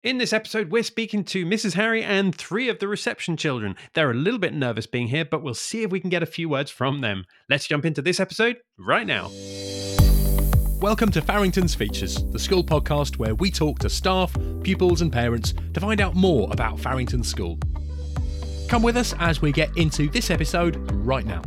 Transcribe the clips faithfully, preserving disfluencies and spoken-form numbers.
In this episode, we're speaking to Missus Harry and three of the reception children. They're a little bit nervous being here, but we'll see if we can get a few words from them. Let's jump into this episode right now. Welcome to Farrington's Features, the school podcast where we talk to staff, pupils and parents to find out more about Farrington School. Come with us as we get into this episode right now.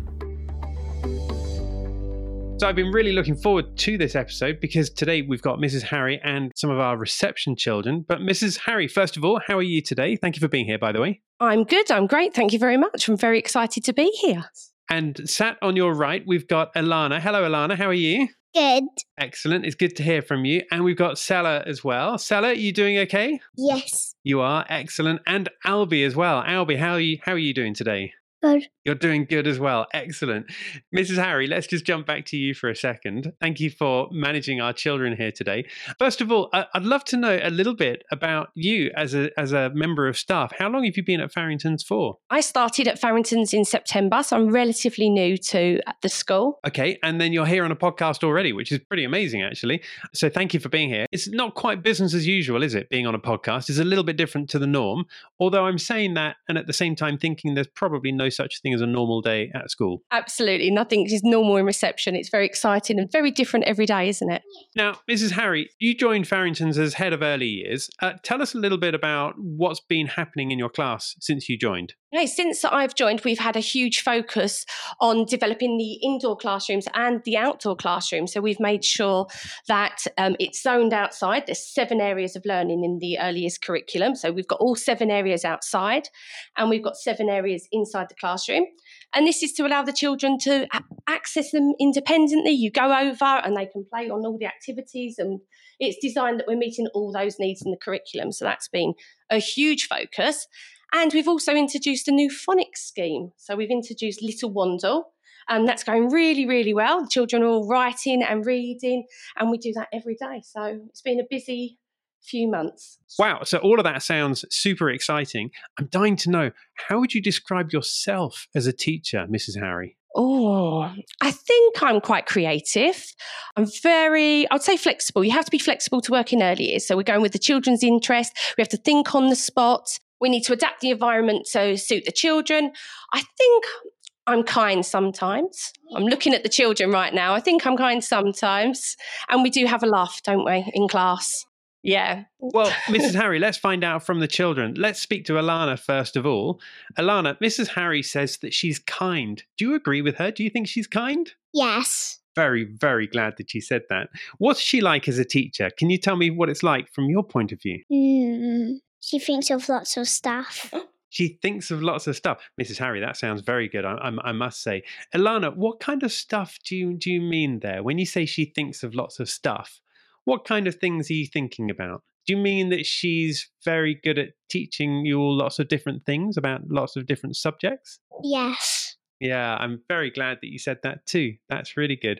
So I've been really looking forward to this episode because today we've got Missus Harry and some of our reception children. But Missus Harry, first of all, how are you today? Thank you for being here, by the way. I'm good. I'm great. Thank you very much. I'm very excited to be here. And sat on your right, we've got Alana. Hello, Alana. How are you? Good. Excellent. It's good to hear from you. And we've got Sella as well. Sella, are you doing okay? Yes. You are. Excellent. And Albie as well. Albie, how are you, how are you doing today? Good. You're doing good as well. Excellent. Missus Harry, let's just jump back to you for a second. Thank you for managing our children here today. First of all, I'd love to know a little bit about you as a as a member of staff. How long have you been at Farrington's for? I started at Farrington's in September, so I'm relatively new to the school. Okay, and then you're here on a podcast already, which is pretty amazing, actually. So thank you for being here. It's not quite business as usual, is it, being on a podcast? It's a little bit different to the norm, although I'm saying that and at the same time thinking there's probably no such thing as a normal day at school. Absolutely. Nothing is normal in reception. It's very exciting and very different every day, isn't it? Now, Missus Harry, you joined Farrington's as head of early years. Uh, tell us a little bit about what's been happening in your class since you joined. Okay, since I've joined, we've had a huge focus on developing the indoor classrooms and the outdoor classrooms. So we've made sure that um, it's zoned outside. There's seven areas of learning in the early years curriculum. So we've got all seven areas outside and we've got seven areas inside the classroom. And this is to allow the children to a- access them independently. You go over and they can play on all the activities, and it's designed that we're meeting all those needs in the curriculum. So that's been a huge focus. And we've also introduced a new phonics scheme. So we've introduced Little Wandle, and that's going really, really well. The children are all writing and reading, and we do that every day. So it's been a busy few months. Wow. So all of that sounds super exciting. I'm dying to know, how would you describe yourself as a teacher, Missus Harry? Oh, I think I'm quite creative. I'm very, I would say flexible. You have to be flexible to work in early years. So we're going with the children's interest. We have to think on the spot. We need to adapt the environment to suit the children. I think I'm kind sometimes. I'm looking at the children right now. I think I'm kind sometimes. And we do have a laugh, don't we, in class? Yeah. Well, Missus Harry, let's find out from the children. Let's speak to Alana first of all. Alana, Missus Harry says that she's kind. Do you agree with her? Do you think she's kind? Yes. Very, very glad that she said that. What's she like as a teacher? Can you tell me what it's like from your point of view? Mm, she thinks of lots of stuff. She thinks of lots of stuff. Missus Harry, that sounds very good, I, I, I must say. Alana, what kind of stuff do you, do you mean there? When you say she thinks of lots of stuff, what kind of things are you thinking about? Do you mean that she's very good at teaching you all lots of different things about lots of different subjects? Yes. Yeah, I'm very glad that you said that too. That's really good.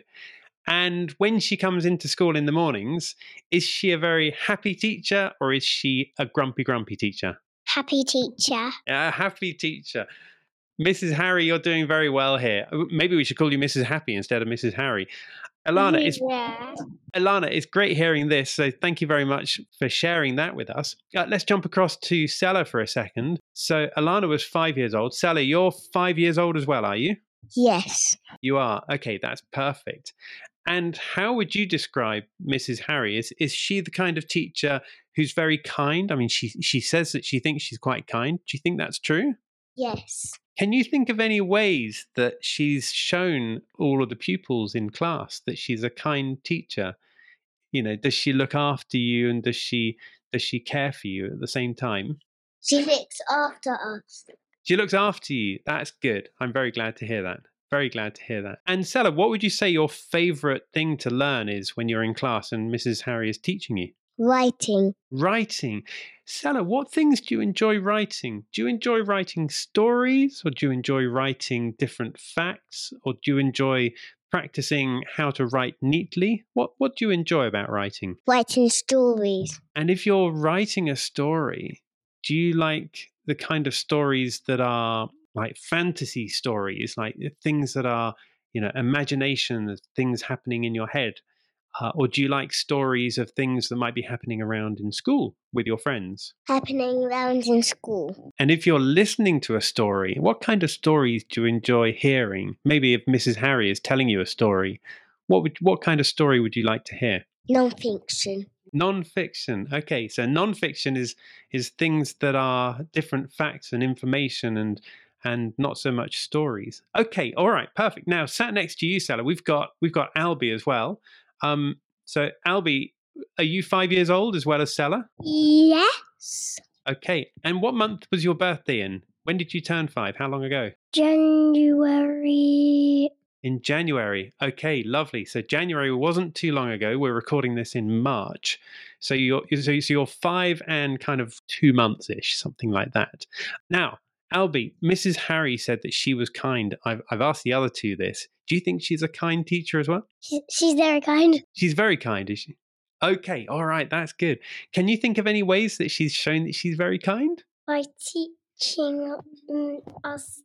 And when she comes into school in the mornings, is she a very happy teacher or is she a grumpy, grumpy teacher? Happy teacher. A happy teacher. Missus Harry, you're doing very well here. Maybe we should call you Missus Happy instead of Missus Harry. Alana, it's, Yeah. Alana, it's great hearing this. So thank you very much for sharing that with us. Uh, let's jump across to Sella for a second. So Alana was five years old. Sella, you're five years old as well, are you? Yes. You are. Okay, that's perfect. And how would you describe Missus Harry? Is is she the kind of teacher who's very kind? I mean, she she says that she thinks she's quite kind. Do you think that's true? Yes. Can you think of any ways that she's shown all of the pupils in class that she's a kind teacher? You know, does she look after you and does she does she care for you at the same time? She looks after us. She looks after you. That's good. I'm very glad to hear that. Very glad to hear that. And Sella, what would you say your favourite thing to learn is when you're in class and Missus Harry is teaching you? Writing. Writing. Sella, what things do you enjoy writing? Do you enjoy writing stories or do you enjoy writing different facts or do you enjoy practicing how to write neatly? What what do you enjoy about writing? Writing stories. And if you're writing a story, do you like the kind of stories that are like fantasy stories, like things that are, you know, imagination, things happening in your head? Uh, or do you like stories of things that might be happening around in school with your friends? Happening around in school. And if you're listening to a story, what kind of stories do you enjoy hearing? Maybe if Missus Harry is telling you a story, what would what kind of story would you like to hear? Non-fiction. Non-fiction. Okay, so non-fiction is is things that are different facts and information and and not so much stories. Okay, all right, perfect. Now, sat next to you, Stella, we've got we've got Albie as well. Um, so Albie, are you five years old as well as Stella? Yes. Okay, and what month was your birthday in? When did you turn five? How long ago? January. In January. Okay, lovely. So January wasn't too long ago. We're recording this in March. So you're so you're five and kind of two months ish, something like that. Now, Albie, Missus Harry said that she was kind. I've I've asked the other two this. Do you think she's a kind teacher as well? She, she's very kind. She's very kind, is she? Okay, all right, that's good. Can you think of any ways that she's shown that she's very kind? By teaching mm, us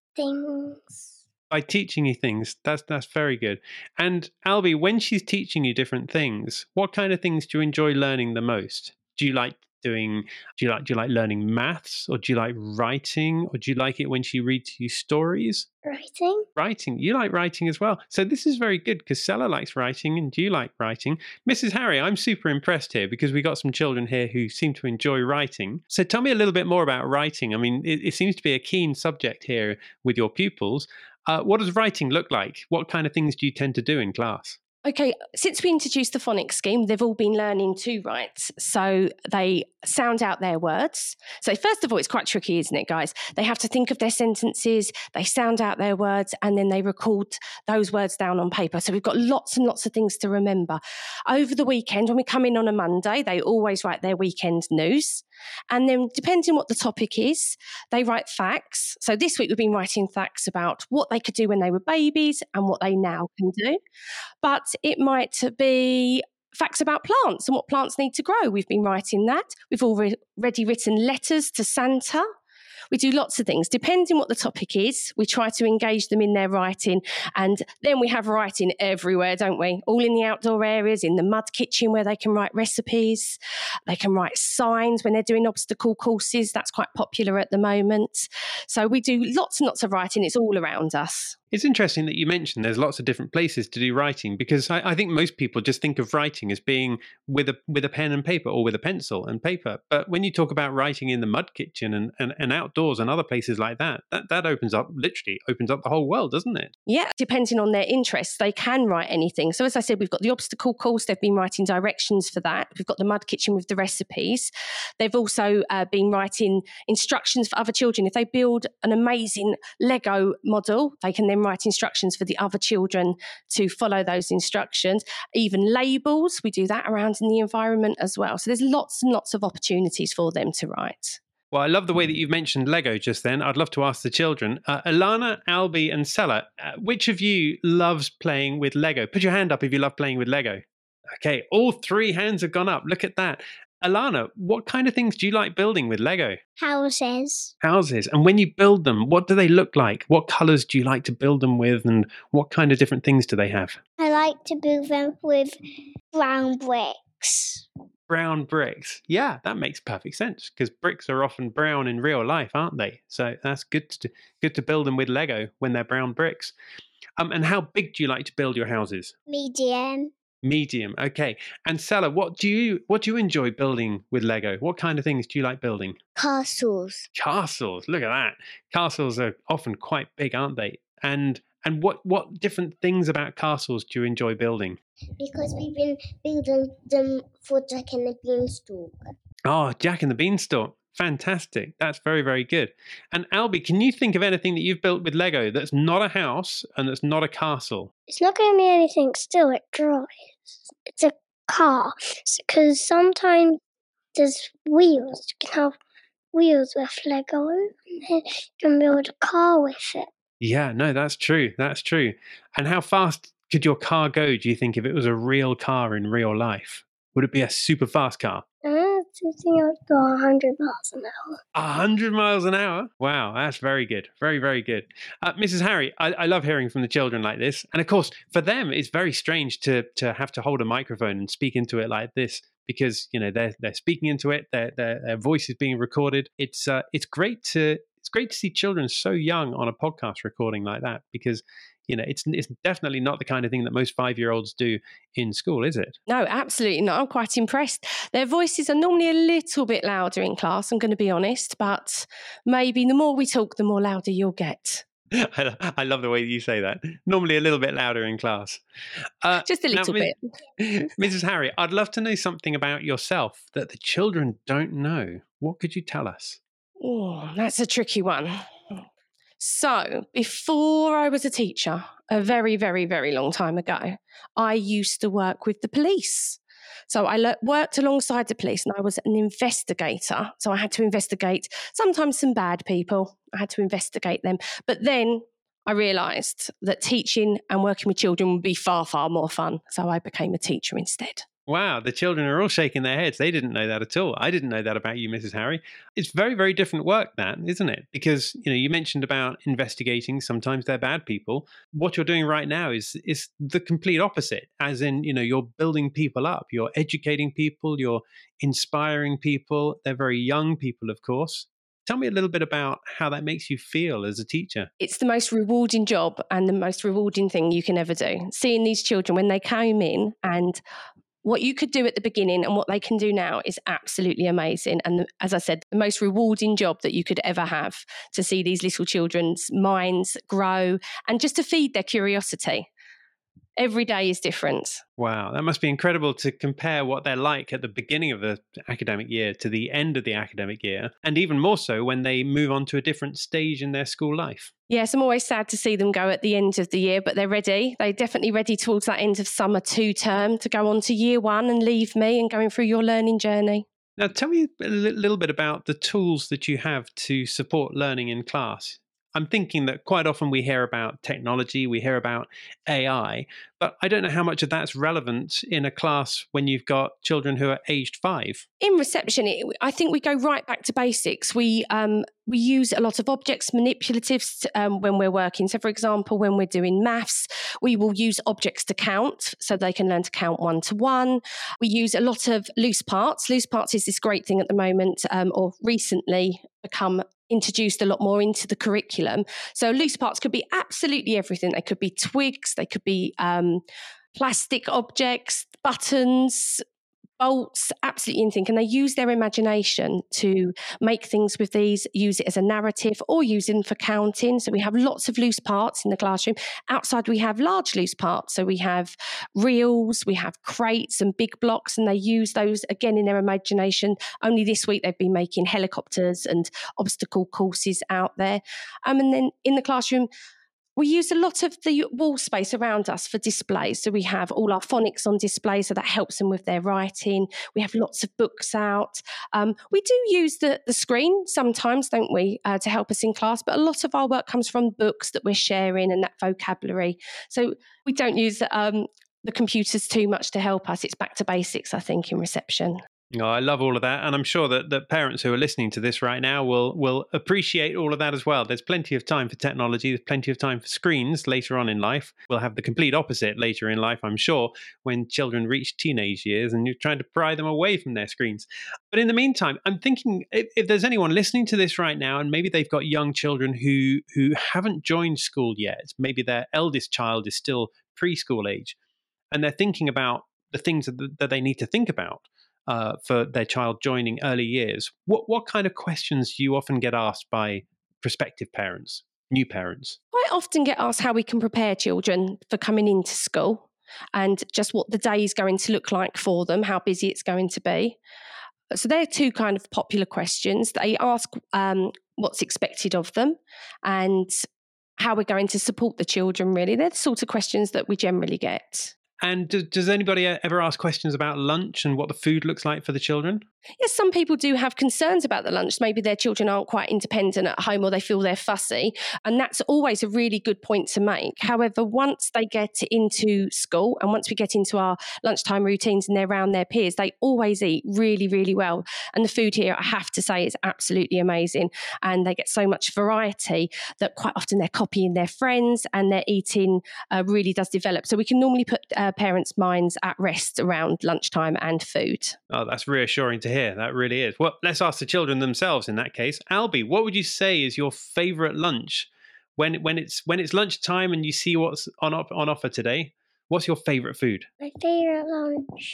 things. By teaching you things. That's that's very good. And Albie, when she's teaching you different things, what kind of things do you enjoy learning the most? Do you like doing do you like do you like learning maths, or do you like writing, or do you like it when she reads you stories? Writing. Writing. You like writing as well. So this is very good because Stella likes writing and you like writing. Missus Harry, I'm super impressed here because we got some children here who seem to enjoy writing. So tell me a little bit more about writing. I mean, it, it seems to be a keen subject here with your pupils. Uh, what does writing look like? What kind of things do you tend to do in class? Okay, since we introduced the phonics scheme, they've all been learning to write. So they sound out their words. So first of all, it's quite tricky, isn't it, guys? They have to think of their sentences, they sound out their words, and then they record those words down on paper. So we've got lots and lots of things to remember. Over the weekend, when we come in on a Monday, they always write their weekend news. And then depending on what the topic is, they write facts. So this week we've been writing facts about what they could do when they were babies and what they now can do. But it might be facts about plants and what plants need to grow. We've been writing that. We've already written letters to Santa. We do lots of things. Depending what the topic is, we try to engage them in their writing. And then we have writing everywhere, don't we? All in the outdoor areas, in the mud kitchen where they can write recipes. They can write signs when they're doing obstacle courses. That's quite popular at the moment. So we do lots and lots of writing. It's all around us. It's interesting that you mentioned there's lots of different places to do writing, because I, I think most people just think of writing as being with a with a pen and paper or with a pencil and paper. But when you talk about writing in the mud kitchen and, and, and outdoors and other places like that, that, that opens up, literally opens up the whole world, doesn't it? Yeah, depending on their interests, they can write anything. So as I said, we've got the obstacle course. They've been writing directions for that. We've got the mud kitchen with the recipes. They've also uh, been writing instructions for other children. If they build an amazing Lego model, they can then write instructions for the other children to follow those instructions. Even labels, we do that around in the environment as well. So there's lots and lots of opportunities for them to write. Well, I love the way that you've mentioned Lego just then. I'd love to ask the children. Uh, Alana, Albie and Stella, uh, which of you loves playing with Lego? Put your hand up if you love playing with Lego. Okay, all three hands have gone up. Look at that. Alana, what kind of things do you like building with Lego? Houses. Houses. And when you build them, what do they look like? What colours do you like to build them with, and what kind of different things do they have? I like to build them with brown bricks. Brown bricks. Yeah, that makes perfect sense, because bricks are often brown in real life, aren't they? So that's good to good to build them with Lego when they're brown bricks. Um, and how big do you like to build your houses? Medium. Medium. Okay. And Stella, what do you what do you enjoy building with Lego? What kind of things do you like building? Castles. Castles. Look at that. Castles are often quite big, aren't they? And and what what different things about castles do you enjoy building? Because we've been building them for Jack and the Beanstalk. Oh, Jack and the Beanstalk. Fantastic. That's very, very good. And Albie, can you think of anything that you've built with Lego that's not a house and that's not a castle? It's not going to be anything still, it dries. It's a car. Because sometimes there's wheels. You can have wheels with Lego and then you can build a car with it. Yeah, no, that's true. That's true. And how fast could your car go, do you think, if it was a real car in real life? Would it be a super fast car? I think I'd go one hundred miles an hour. A hundred miles an hour? Wow, that's very good. Very, very good. Uh, Missus Harry, I, I love hearing from the children like this. And of course, for them, it's very strange to to have to hold a microphone and speak into it like this because, you know, they're they're speaking into it, their their, their voice is being recorded. It's uh, it's great to it's great to see children so young on a podcast recording like that because, you know, it's it's definitely not the kind of thing that most five-year-olds do in school, is it? No, absolutely not. I'm quite impressed. Their voices are normally a little bit louder in class, I'm going to be honest, but maybe the more we talk, the more louder you'll get. I, I love the way you say that. Normally a little bit louder in class. Uh, Just a little now, bit. Missus Harry, I'd love to know something about yourself that the children don't know. What could you tell us? Oh, that's a tricky one. So, before I was a teacher, a very, very, very long time ago, I used to work with the police. So I le- worked alongside the police and I was an investigator. So I had to investigate sometimes some bad people. I had to investigate them. But then I realised that teaching and working with children would be far, far more fun. So I became a teacher instead. Wow, the children are all shaking their heads. They didn't know that at all. I didn't know that about you, Missus Harry. It's very, very different work, that, isn't it? Because, you know, you mentioned about investigating. Sometimes they're bad people. What you're doing right now is is the complete opposite. As in, you know, you're building people up. You're educating people. You're inspiring people. They're very young people, of course. Tell me a little bit about how that makes you feel as a teacher. It's the most rewarding job and the most rewarding thing you can ever do. Seeing these children when they came in and what you could do at the beginning and what they can do now is absolutely amazing. And as I said, the most rewarding job that you could ever have, to see these little children's minds grow and just to feed their curiosity. Every day is different. Wow, that must be incredible to compare what they're like at the beginning of the academic year to the end of the academic year, and even more so when they move on to a different stage in their school life. Yes, I'm always sad to see them go at the end of the year, but they're ready. They're definitely ready towards that end of summer two term to go on to year one and leave me and going through your learning journey. Now, tell me a little bit about the tools that you have to support learning in class. I'm thinking that quite often we hear about technology, we hear about A I, but I don't know how much of that's relevant in a class when you've got children who are aged five. In reception, it, I think we go right back to basics. We um, we use a lot of objects manipulatives um, when we're working. So, for example, when we're doing maths, we will use objects to count so they can learn to count one to one. We use a lot of loose parts. Loose parts is this great thing at the moment, um, or recently become introduced a lot more into the curriculum. So loose parts could be absolutely everything. They could be twigs, they could be um, plastic objects, buttons, bolts, absolutely anything. And they use their imagination to make things with these, use it as a narrative or use them for counting. So we have lots of loose parts in the classroom. Outside we have large loose parts. So we have reels, we have crates and big blocks, and they use those again in their imagination. Only this week they've been making helicopters and obstacle courses out there. Um, and then in the classroom, we use a lot of the wall space around us for displays. So we have all our phonics on display, so that helps them with their writing. We have lots of books out. Um, we do use the, the screen sometimes, don't we, uh, to help us in class, but a lot of our work comes from books that we're sharing and that vocabulary. So we don't use um, the computers too much to help us. It's back to basics, I think, in reception. Oh, I love all of that. And I'm sure that, that parents who are listening to this right now will will appreciate all of that as well. There's plenty of time for technology. There's plenty of time for screens later on in life. We'll have the complete opposite later in life, I'm sure, when children reach teenage years and you're trying to pry them away from their screens. But in the meantime, I'm thinking if, if there's anyone listening to this right now and maybe they've got young children who who haven't joined school yet, maybe their eldest child is still preschool age, and they're thinking about the things that, that they need to think about Uh, for their child joining early years, what what kind of questions do you often get asked by prospective parents, new parents? I often get asked how we can prepare children for coming into school and just what the day is going to look like for them, how busy it's going to be. So they're two kind of popular questions. They ask um, what's expected of them and how we're going to support the children, really. They're the sort of questions that we generally get. And do, does anybody e- ever ask questions about lunch and what the food looks like for the children? Yes, some people do have concerns about the lunch. Maybe their children aren't quite independent at home or they feel they're fussy. And that's always a really good point to make. However, once they get into school and once we get into our lunchtime routines and they're around their peers, they always eat really, really well. And the food here, I have to say, is absolutely amazing. And they get so much variety that quite often they're copying their friends and their eating uh, really does develop. So we can normally put uh, parents' minds at rest around lunchtime and food. Oh, that's reassuring to hear. That really is. Well, let's ask the children themselves in that case. Albie, what would you say is your favourite lunch? When when it's when it's lunchtime and you see what's on op- on offer today, what's your favourite food? My favourite lunch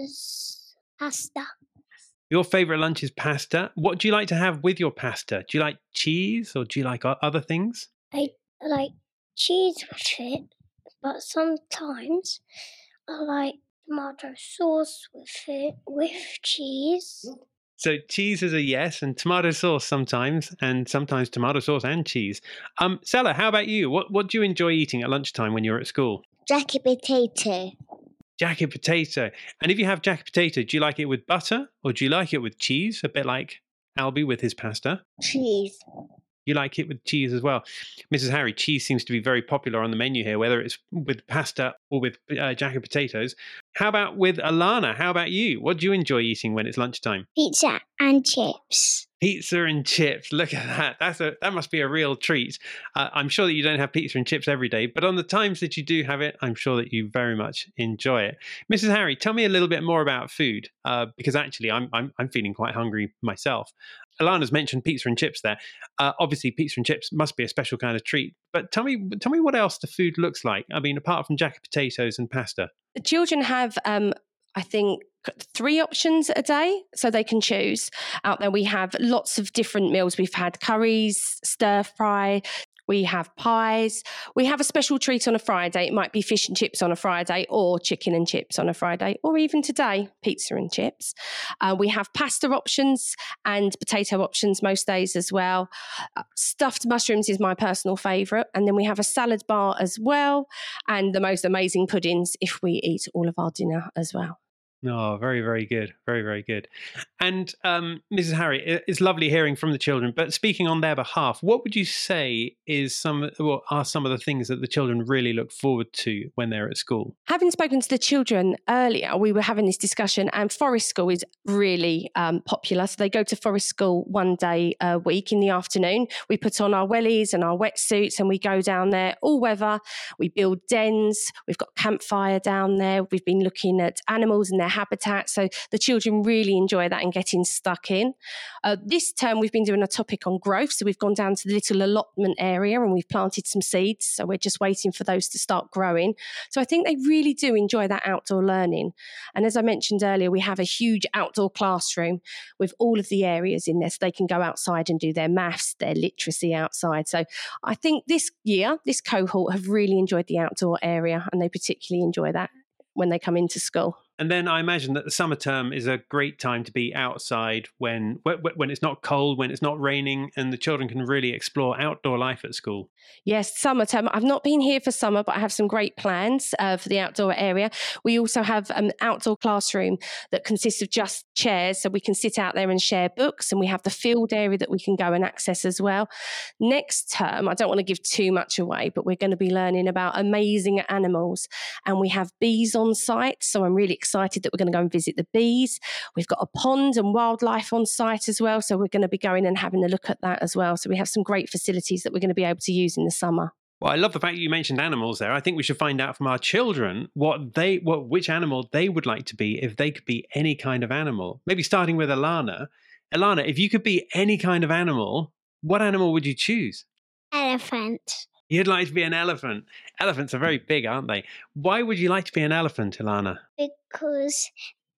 is pasta. Your favourite lunch is pasta. What do you like to have with your pasta? Do you like cheese or do you like o- other things? I like cheese with it, but sometimes I like tomato sauce with it, with cheese. So cheese is a yes, and tomato sauce sometimes, and sometimes tomato sauce and cheese. Um, Sella, how about you? What what do you enjoy eating at lunchtime when you're at school? Jacket potato. Jacket potato. And if you have jacket potato, do you like it with butter or do you like it with cheese? A bit like Albie with his pasta. Cheese. You like it with cheese as well. Missus Harry, cheese seems to be very popular on the menu here, whether it's with pasta or with uh, jacket potatoes. How about with Alana? How about you? What do you enjoy eating when it's lunchtime? Pizza and chips. Pizza and chips. Look at that. That's a that must be a real treat. Uh, I'm sure that you don't have pizza and chips every day, but on the times that you do have it, I'm sure that you very much enjoy it. Missus Harry, tell me a little bit more about food, uh, because actually I'm, I'm I'm feeling quite hungry myself. Alana's mentioned pizza and chips there. Uh, obviously, pizza and chips must be a special kind of treat. But tell me, tell me what else the food looks like. I mean, apart from jacket potatoes and pasta. The children have, um, I think, three options a day, so they can choose. Out there, we have lots of different meals. We've had curries, stir fry. We have pies. We have a special treat on a Friday. It might be fish and chips on a Friday or chicken and chips on a Friday, or even today, pizza and chips. Uh, we have pasta options and potato options most days as well. Uh, stuffed mushrooms is my personal favourite. And then we have a salad bar as well, and the most amazing puddings if we eat all of our dinner as well. Oh, very, very good. Very, very good. And um, Missus Harry, it's lovely hearing from the children, but speaking on their behalf, what would you say is some, well, are some of the things that the children really look forward to when they're at school? Having spoken to the children earlier, we were having this discussion, and Forest School is really um, popular. So they go to Forest School one day a week in the afternoon. We put on our wellies and our wetsuits and we go down there all weather. We build dens. We've got campfire down there. We've been looking at animals and their habitat. So the children really enjoy that and getting stuck in. Uh, this term, we've been doing a topic on growth. So we've gone down to the little allotment area and we've planted some seeds. So we're just waiting for those to start growing. So I think they really do enjoy that outdoor learning. And as I mentioned earlier, we have a huge outdoor classroom with all of the areas in there so they can go outside and do their maths, their literacy outside. So I think this year, this cohort have really enjoyed the outdoor area, and they particularly enjoy that when they come into school. And then I imagine that the summer term is a great time to be outside when when it's not cold, when it's not raining, and the children can really explore outdoor life at school. Yes, summer term. I've not been here for summer, but I have some great plans uh, for the outdoor area. We also have an outdoor classroom that consists of just chairs, so we can sit out there and share books, and we have the field area that we can go and access as well. Next term, I don't want to give too much away, but we're going to be learning about amazing animals, and we have bees on site, so I'm really excited that we're going to go and visit the bees. We've got a pond and wildlife on site as well, so we're going to be going and having a look at that as well. So we have some great facilities that we're going to be able to use in the summer. Well, I love the fact you mentioned animals there. I think we should find out from our children what they, what which animal they would like to be if they could be any kind of animal. Maybe starting with Alana. Alana, if you could be any kind of animal, what animal would you choose? Elephant. You'd like to be an elephant. Elephants are very big, aren't they? Why would you like to be an elephant, Alana? Because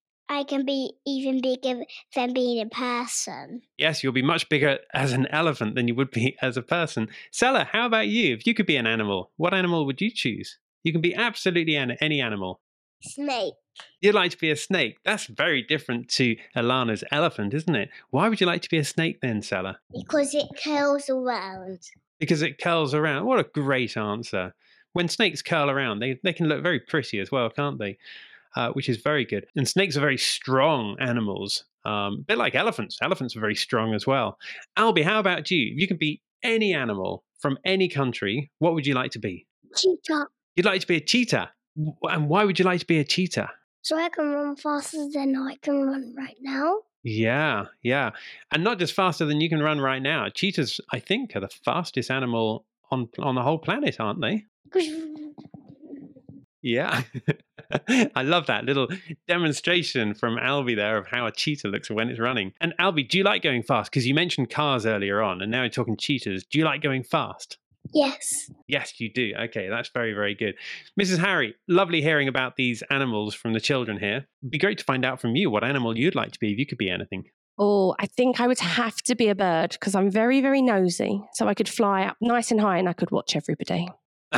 I can be even bigger than being a person. Yes, you'll be much bigger as an elephant than you would be as a person. Sella, how about you? If you could be an animal, what animal would you choose? You can be absolutely an- any animal. Snake. You'd like to be a snake. That's very different to Alana's elephant, isn't it? Why would you like to be a snake then, Sella? Because it curls around. Because it curls around. What a great answer. when snakes curl around, they, they can look very pretty as well, can't they? Uh, which is very good. And snakes are very strong animals, um, a bit like elephants. Elephants are very strong as well. Albie, how about you? If you could be any animal from any country, what would you like to be? Cheetah. You'd like to be a cheetah. And why would you like to be a cheetah? So I can run faster than I can run right now. Yeah, yeah. And not just faster than you can run right now. Cheetahs, I think, are the fastest animal on on the whole planet, aren't they? Yeah. I love that little demonstration from Albie there of how a cheetah looks when it's running. And Albie, do you like going fast? Because you mentioned cars earlier on, and now you're talking cheetahs. Do you like going fast? Yes. Yes, you do. Okay, that's very, very good. Missus Harry, lovely hearing about these animals from the children here. It'd be great to find out from you what animal you'd like to be if you could be anything. Oh, I think I would have to be a bird because I'm very, very nosy. So I could fly up nice and high and I could watch everybody.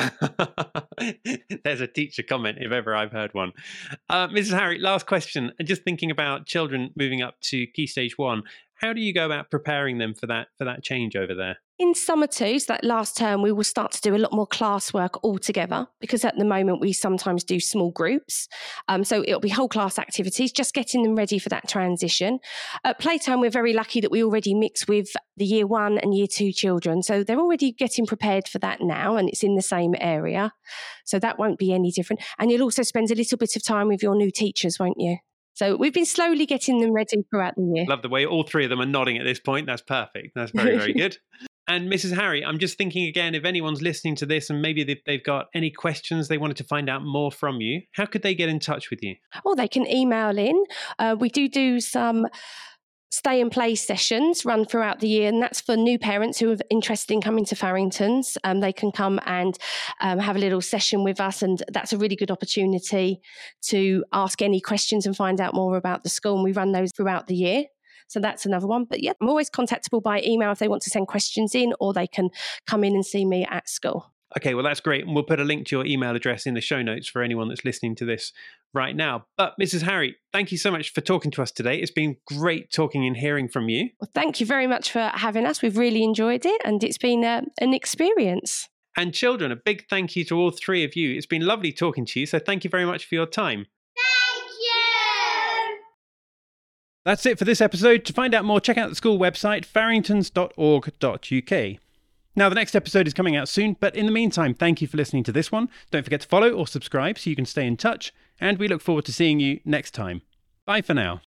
There's a teacher comment if ever I've heard one. Uh, Missus Harry, last question. Just thinking about children moving up to Key Stage one, how do you go about preparing them for that for that change over there? In summer two, so that last term, we will start to do a lot more classwork all together because at the moment we sometimes do small groups. Um, so it'll be whole class activities, just getting them ready for that transition. At playtime, we're very lucky that we already mix with the year one and year two children. So they're already getting prepared for that now and it's in the same area. So that won't be any different. And you'll also spend a little bit of time with your new teachers, won't you? So we've been slowly getting them ready throughout the year. Love the way all three of them are nodding at this point. That's perfect. That's very, very good. And Missus Harry, I'm just thinking again, if anyone's listening to this and maybe they've, they've got any questions they wanted to find out more from you, how could they get in touch with you? Or they can email in. Uh, we do do some stay and play sessions run throughout the year, and that's for new parents who are interested in coming to Farrington's. Um, they can come and um, have a little session with us, and that's a really good opportunity to ask any questions and find out more about the school, and we run those throughout the year. So that's another one. But yeah, I'm always contactable by email if they want to send questions in, or they can come in and see me at school. Okay, well, that's great. And we'll put a link to your email address in the show notes for anyone that's listening to this right now. But Missus Harry, thank you so much for talking to us today. It's been great talking and hearing from you. Well, thank you very much for having us. We've really enjoyed it, and it's been uh, an experience. And children, a big thank you to all three of you. It's been lovely talking to you. So thank you very much for your time. That's it for this episode. To find out more, check out the school website, farringtons dot org dot U K. Now, the next episode is coming out soon, but in the meantime, thank you for listening to this one. Don't forget to follow or subscribe so you can stay in touch, and we look forward to seeing you next time. Bye for now.